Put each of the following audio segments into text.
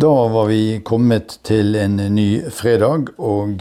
Da var vi kommet til en ny fredag, og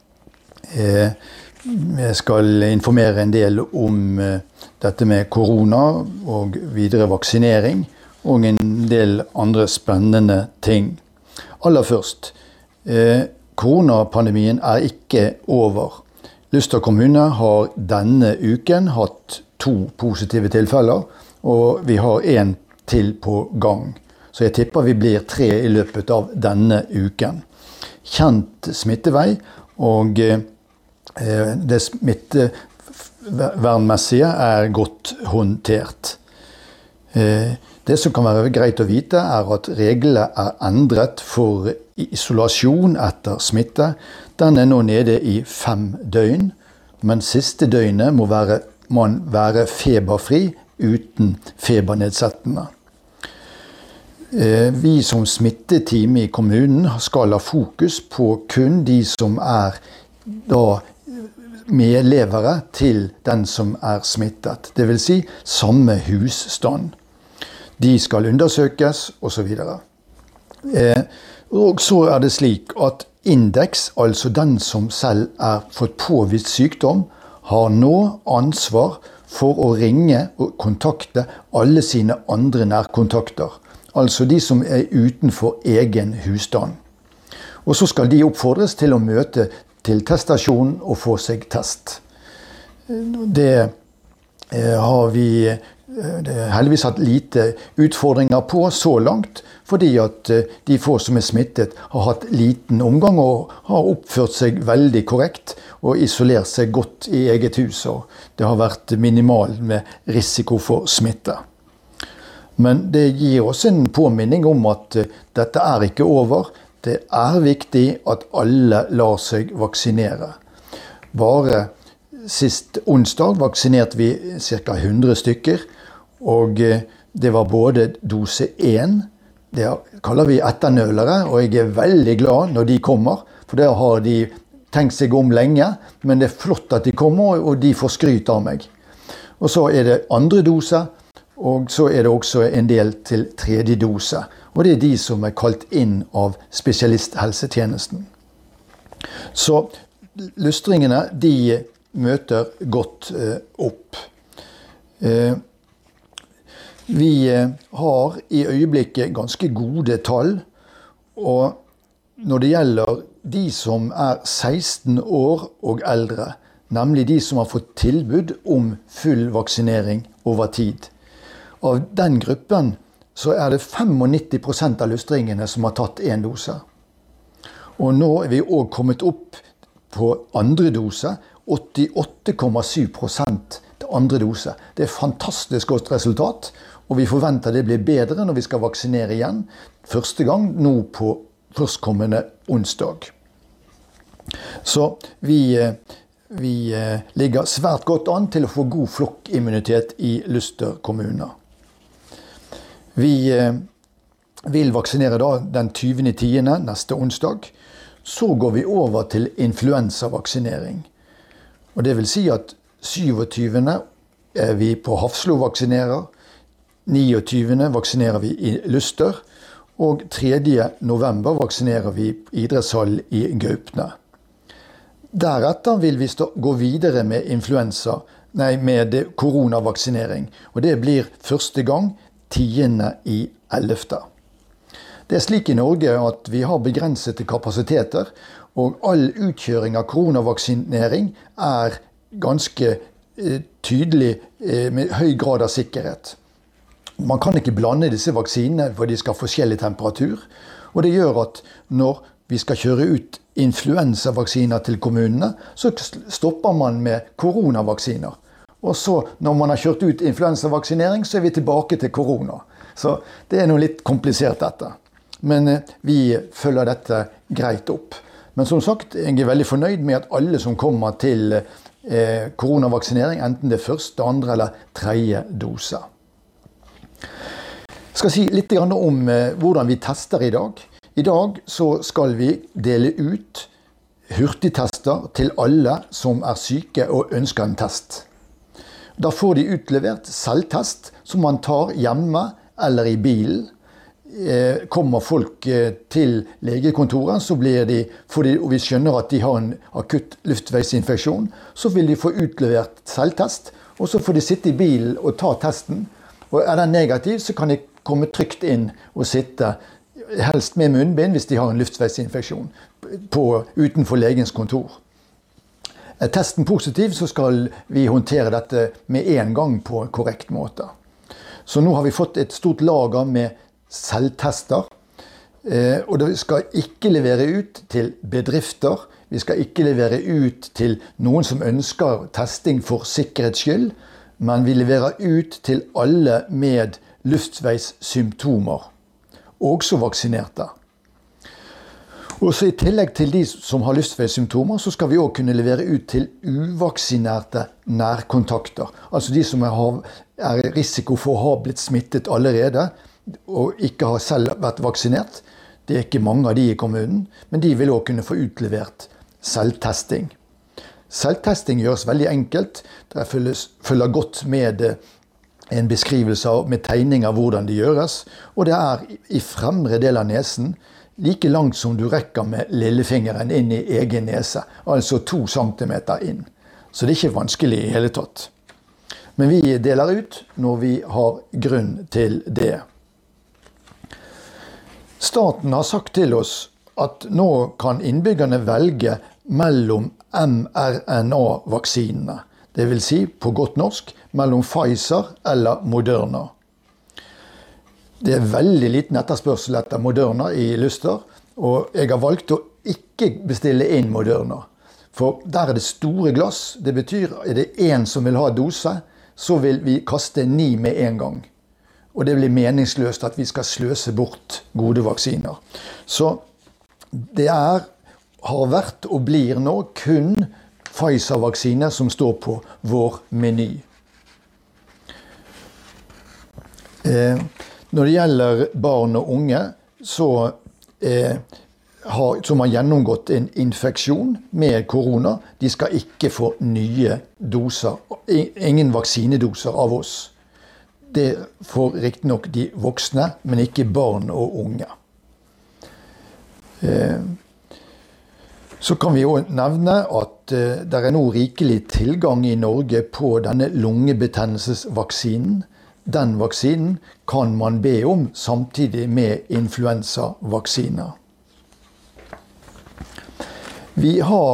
jeg skal informere en del om dette med korona og videre vaksinering, og en del andre spennende ting. Aller først, koronapandemien er ikke over. Luster kommune har denne uken hatt 2 positive tilfeller, og vi har 1 til på gang. Så jeg tipper vi blir 3 i løpet av denne uken. Kjent smittevei, og det smittevernmessige er godt håndtert. Det som kan være greit å vite er at reglene er endret for isolasjon etter smitte. Den er nå nede i 5 døgn, men siste døgnet må man være feberfri uten febernedsettende. Vi som smitteteam i kommunen skal ha fokus på kun de som er medlevere til den som er smittet. Det vil si samme husstand. De skal undersøkes og så videre. Og så er det slik at indeks, altså den som selv er fått påvist sykdom, har nå ansvar for å ringe og kontakte alle sine andre nærkontakter. Altså de som er utenfor egen husstand. Og så skal de oppfordres til å møte til teststasjonen og få seg test. Det har vi heldigvis hatt lite utfordringer på så langt, fordi at de få som er smittet har hatt liten omgang og har oppført seg veldig korrekt og isolert seg godt i eget hus. Og det har vært minimal med risiko for smitte. Men det gir oss en påminning om at dette er ikke over. Det er viktig at alle lar seg vaksinere. Bare sist onsdag vaksinerte vi ca. 100 stykker, og det var både dose 1, det kaller vi etternølere, og jeg er veldig glad når de kommer, for der har de tenkt seg om lenge, men det er flott at de kommer, og de får skryt av meg. Og så er det andre dose, og så er det også en del til 3. dose. Og det er de som er kalt inn av spesialisthelsetjenesten. Så lystringene, de møter godt opp. Vi har i øyeblikket ganske gode tall, og når det gjelder de som er 16 år og eldre, nemlig de som har fått tilbud om full vaksinering over tid, av den gruppen så er det 95% av lystringene som har tatt 1 dose. Og nå er vi også kommet opp på andre dose, 88,7% til andre dose. Det er fantastisk godt resultat, og vi forventer det blir bedre når vi skal vaksinere igjen, første gang nå på førstkommende onsdag. Så vi ligger svært godt an til å få god flokkimmunitet i Luster kommune. Vi vil vaksinere da den 20.10. neste onsdag. Så går vi over til influensavaksinering. Og det vil si at 27. er vi på Hafslo vaksinerer, 29. vaksinerer vi i Luster, og 3. november vaksinerer vi idrettshall i Gaupne. Deretter vil vi gå videre med med koronavaksinering, og det blir første gang 10.11. Det er slik i Norge at vi har begrensede kapasiteter, og all utkjøring av koronavaksinering er ganske tydelig med høy grad av sikkerhet. Man kan ikke blande disse vaksinene, for de skal ha forskjellig temperatur, og det gjør at når vi skal kjøre ut influensavaksiner til kommunene, så stopper man med koronavaksiner. Og så, når man har kjørt ut influensavaksinering, så er vi tilbake til korona. Så det er noe litt komplisert dette. Men vi følger dette greit opp. Men som sagt, jeg er veldig fornøyd med at alle som kommer til koronavaksinering, enten det første, andre eller 3. dose. Jeg skal si litt om hvordan vi tester i dag. I dag så skal vi dele ut hurtigtester til alle som er syke og ønsker en test. Da får de utlevert selvtest som man tar hjemme eller i bilen. kommer folk til legekontoret, så og vi skjønner at de har en akutt luftveisinfeksjon, så vil de få utlevert selvtest, og så får de sitte i bilen og ta testen. Og den negativ, så kan de komme trygt inn og sitte, helst med munnbind hvis de har en luftveisinfeksjon, utenfor legens kontor. Er testen positiv, så skal vi håndtere dette med en gang på en korrekt måte. Så nå har vi fått et stort lager med selvtester, og det skal ikke levere ut til bedrifter, vi skal ikke levere ut til noen som ønsker testing for sikkerhets skyld, men vi leverer ut til alle med luftveissymptomer, også vaksinerte. Og så i tillegg til de som har luftveissymptomer, så skal vi også kunne levere ut til uvaksinerte nærkontakter. Altså de som er i risiko for å ha blitt smittet allerede, og ikke har selv vært vaksinert. Det er ikke mange av de i kommunen, men de vil også kunne få utlevert selvtesting. Selvtesting gjøres veldig enkelt. Det følger godt med en beskrivelse med tegning av hvordan det gjøres, og det er i fremre del av nesen, like langt som du rekker med lillefingeren inn i egen nese, altså 2 centimeter inn. Så det er ikke vanskelig i hele tatt. Men vi deler ut når vi har grunn til det. Staten har sagt til oss at nå kan innbyggerne velge mellom mRNA-vaksinene. Det vil si, på godt norsk, mellom Pfizer eller Moderna. Det er veldig liten etterspørsel etter Moderna i Luster, og jeg har valgt å ikke bestille inn Moderna. For der er det store glass, det betyr at er det en som vil ha dose, så vil vi kaste 9 med en gang. Og det blir meningsløst at vi skal sløse bort gode vaksiner. Så det har vært og blir nå kun Pfizer-vaksiner som står på vår meny. Når det gjelder barn og unge, som har gjennomgått en infeksjon med korona, de skal ikke få nye doser, ingen vaksinedoser av oss. Det får riktig nok de voksne, men ikke barn og unge. Så kan vi også nevne at det er nå rikelig tilgang i Norge på denne lungebetennelsesvaksinen. Den vaksinen kan man be om samtidig med influensavaksiner. Vi har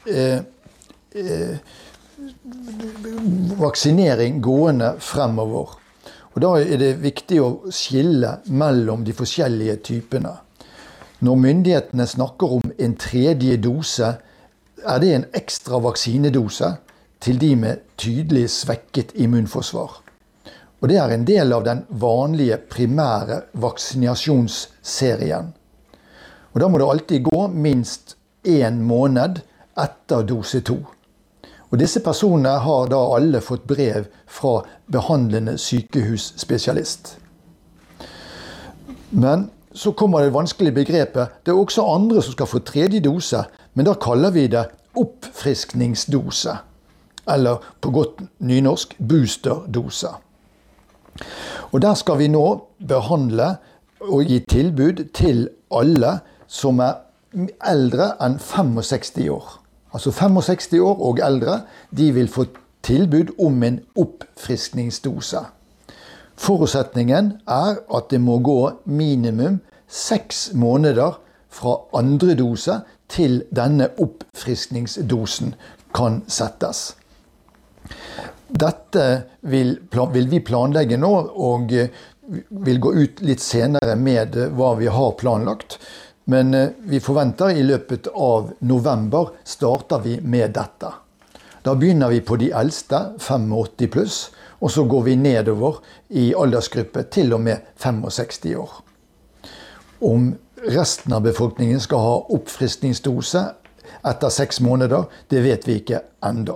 vaksinering gående fremover. Og da er det viktig å skille mellom de forskjellige typene. Når myndighetene snakker om en 3. dose, er det en ekstra vaksinedose til de med tydelig svekket immunforsvar. Og det er en del av den vanlige primære vaksinasjonsserien. Og da må det alltid gå minst 1 måned etter dose 2. Og disse personene har da alle fått brev fra behandlende sykehusspesialist. Men så kommer det vanskelige begrepet. Det er også andre som skal få 3. dose, men da kaller vi det oppfriskningsdose. Eller på godt nynorsk, boosterdose. Og der skal vi nå behandle og gi tilbud til alle som er eldre enn 65 år. Altså 65 år og eldre, de vil få tilbud om en oppfriskningsdose. Forutsetningen er at det må gå minimum 6 måneder fra 2. dose til denne oppfriskningsdosen kan settes. Dette vil vi planlegge nå, og vil gå ut litt senere med hva vi har planlagt. Men vi forventer i løpet av november starter vi med dette. Da begynner vi på de eldste, 85 pluss, og så går vi nedover i aldersgruppe til og med 65 år. Om resten av befolkningen skal ha oppfriskningsdose etter 6 måneder, det vet vi ikke enda.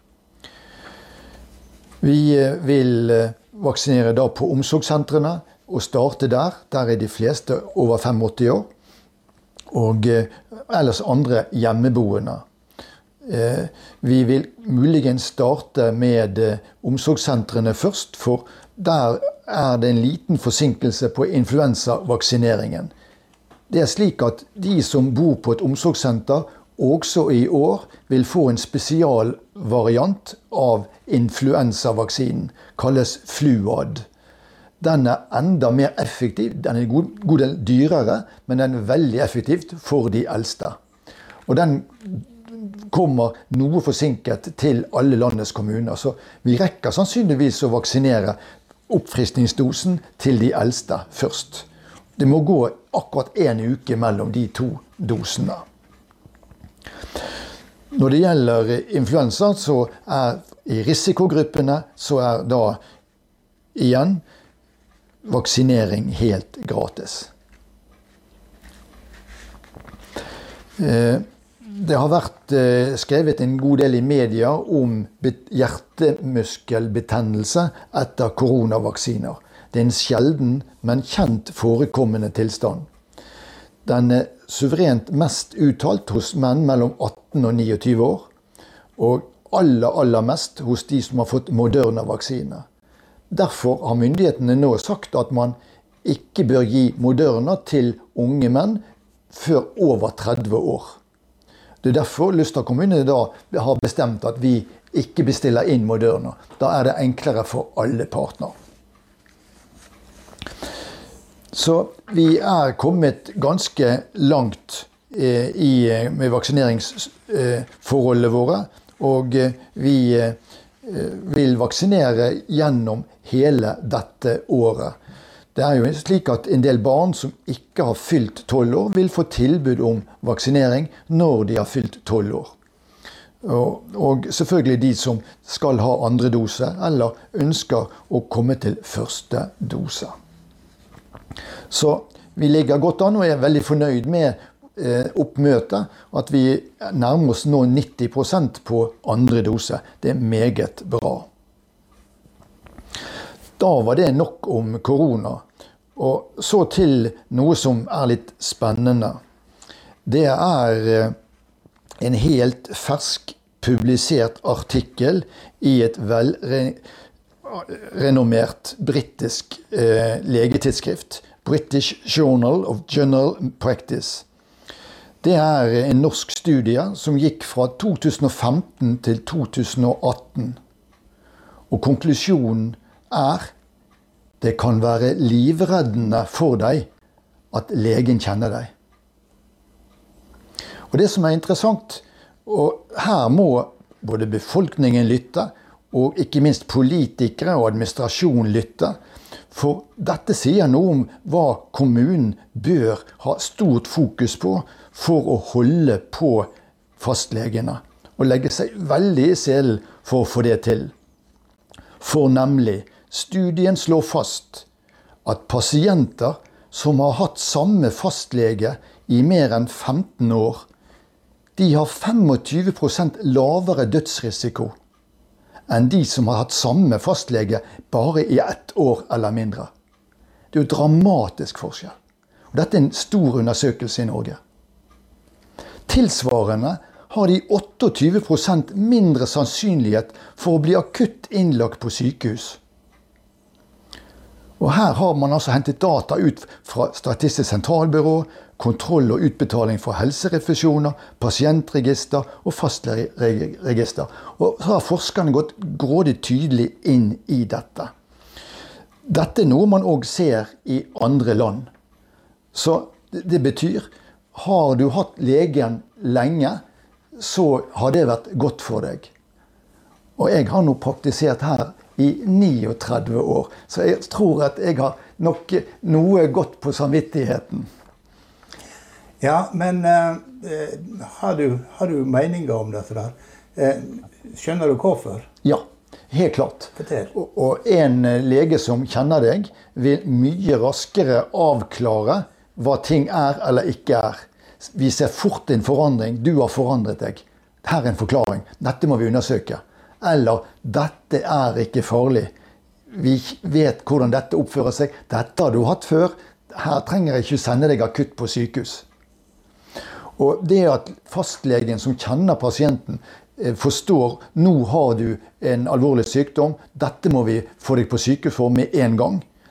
Vi vil vaksinere da på omsorgssentrene og starte der. Der er de fleste over 85 år. Og ellers andre hjemmeboende. Vi vil muligens starte med omsorgssentrene først, for der det en liten forsinkelse på influensavaksineringen. Det slik at de som bor på et omsorgssenter også i år vil få en spesialvariant av influensavaksinen, kalles Fluad. Den enda mer effektiv, den en god del dyrere, men den veldig effektivt for de eldste. Og den kommer noe forsinket til alle landets kommuner, så vi rekker sannsynligvis å vaksinere oppfriskningsdosen til de eldste først. Det må gå akkurat en uke mellom de to dosene. Når det gjelder influensa, så i risikogruppene, så da igjen vaksinering helt gratis. Det har vært skrevet en god del i media om hjertemuskelbetennelse etter koronavaksiner. Det en sjelden, men kjent forekommende tilstand. Den suverent mest uttalt hos menn mellom 18 og 29 år, og aller mest hos de som har fått Moderna-vaksine. Derfor har myndighetene nå sagt at man ikke bør gi Moderna til unge menn før over 30 år. Det derfor Luster kommune har bestemt at vi ikke bestiller inn Moderna. Da det enklere for alle partner. Så vi kommet ganske langt med vaksineringsforholdene våre, og vi vil vaksinere gjennom hele dette året. Det jo slik at en del barn som ikke har fylt 12 år vil få tilbud om vaksinering når de har fylt 12 år. Og selvfølgelig de som skal ha andre dose eller ønsker å komme til første dose. Så vi ligger godt an og veldig fornøyd med oppmøtet, at vi nærmer oss nå 90% på andre dose. Det meget bra. Da var det nok om korona. Og så til noe som litt spennende. Det en helt fersk publisert artikkel i et velrenommert britisk legetidsskrift, British Journal of General Practice. Det en norsk studie som gikk fra 2015 til 2018. Og konklusjonen det kan være livreddende for deg at legen kjenner deg. Og det som interessant, og her må både befolkningen lytte, og ikke minst politikere og administrasjon lytte, for dette sier noe om hva kommunen bør ha stort fokus på for å holde på fastlegene, og legge seg veldig i selen for å få det til. For nemlig, studien slår fast at pasienter som har hatt samme fastlege i mer enn 15 år, de har 25% lavere dødsrisiko enn de som har hatt samme fastlege bare i 1 år eller mindre. Det jo dramatisk forskjell. Og dette en stor undersøkelse i Norge. Tilsvarende har de 28% mindre sannsynlighet for å bli akutt innlagt på sykehus. Og her har man altså hentet data ut fra Statistisk sentralbyrå, kontroll og utbetaling for helserefusjoner, pasientregister og fastlegeregister. Og så har forskerne gått grådig tydelig inn i dette. Dette noe man også ser i andre land. Så det betyr, har du hatt legen lenge, så har det vært godt for deg. Og jeg har nå praktisert her i 39 år, så jeg tror at jeg har nok noe godt på samvittigheten. Ja, men har du meninger om dette der? Skjønner du hvorfor? Ja, helt klart. Fortell. Og en lege som kjenner deg vil mye raskere avklare hva ting eller ikke Vi ser fort en forandring. Du har forandret deg. Her en forklaring. Dette må vi undersøke. Eller, dette ikke farlig. Vi vet hvordan dette oppfører seg. Dette har du hatt før. Her trenger jeg ikke sende deg akutt på sykehus. Og det at fastlegen som kjenner pasienten forstår, nå har du en alvorlig sykdom, dette må vi få deg på sykehus for med en gang.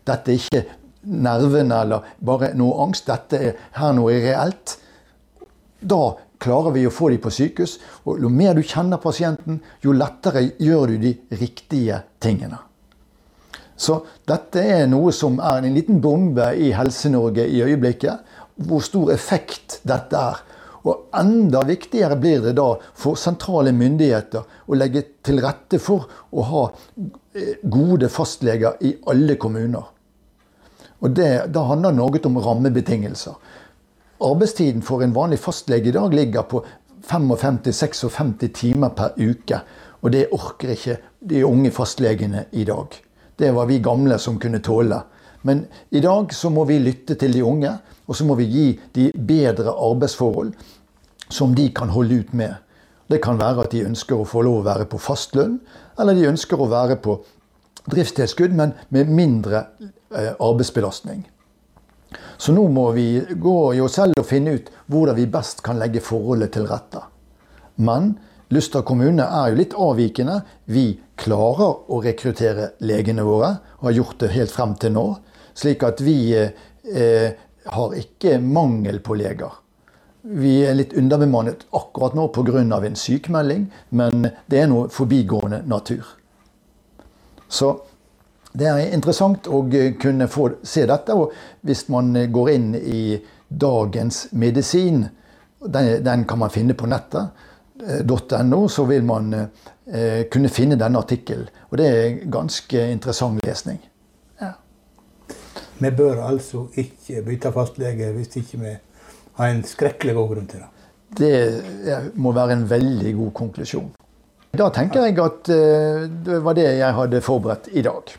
Dette er ikke nervene eller bare noe angst. Dette er her noe reelt. Da klarer vi å få dem på sykehus. Og jo mer du kjenner pasienten, jo lettere gjør du de riktige tingene. Så dette er noe som er en liten bombe i Helse-Norge i øyeblikket. Hvor stor effekt dette er. Og enda viktigere blir det da for sentrale myndigheter å legge til rette for å ha gode fastleger i alle kommuner. Og da handler noe om rammebetingelser. Arbeidstiden for en vanlig fastlege i dag ligger på 55-56 timer per uke. Og det orker ikke de unge fastlegene i dag. Det var vi gamle som kunne tåle. Men i dag så må vi lytte til de unge, og så må vi gi de bedre arbeidsforhold som de kan holde ut med. Det kan være at de ønsker å få lov å være på fastlønn, eller de ønsker å være på driftstilskudd, men med mindre arbeidsbelastning. Så nå må vi gå i oss selv og finne ut hvordan vi best kan legge forholdet til rette. Men Luster kommune er jo litt avvikende. Vi klarer å rekruttere legene våre, og har gjort det helt frem til nå, slik at vi har ikke mangel på leger. Vi er litt underbemannet akkurat nå på grunn av en sykemelding, men det er noe forbigående natur. Så det er interessant å kunne få se dette, og hvis man går inn i Dagens Medisin, den kan man finne på nettet, .no, så vil man kunne finne denne artikkelen. Og det er ganske interessant lesning. Ja. Vi bør altså ikke bytte fastlege hvis ikke vi har en skrekkelig god grunn til det. Det må være en veldig god konklusjon. Da tenker jeg at det var det jeg hadde forberedt i dag.